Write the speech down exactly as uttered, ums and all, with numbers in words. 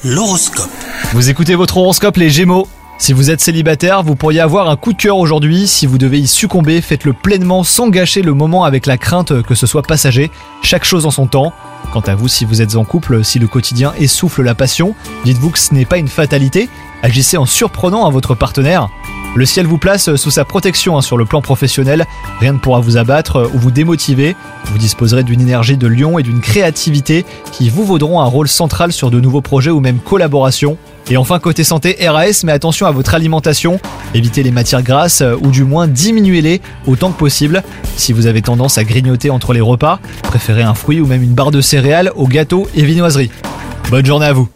L'horoscope. Vous écoutez votre horoscope les Gémeaux. Si vous êtes célibataire, vous pourriez avoir un coup de cœur aujourd'hui. Si vous devez y succomber, faites-le pleinement sans gâcher le moment avec la crainte que ce soit passager. Chaque chose en son temps. Quant à vous, si vous êtes en couple, si le quotidien essouffle la passion, dites-vous que ce n'est pas une fatalité. Agissez en surprenant à votre partenaire. Le ciel vous place sous sa protection hein, sur le plan professionnel. Rien ne pourra vous abattre ou vous démotiver. Vous disposerez d'une énergie de lion et d'une créativité qui vous vaudront un rôle central sur de nouveaux projets ou même collaborations. Et enfin côté santé R A S, mais attention à votre alimentation. Évitez les matières grasses ou du moins diminuez-les autant que possible. Si vous avez tendance à grignoter entre les repas, préférez un fruit ou même une barre de céréales aux gâteaux et viennoiseries. Bonne journée à vous.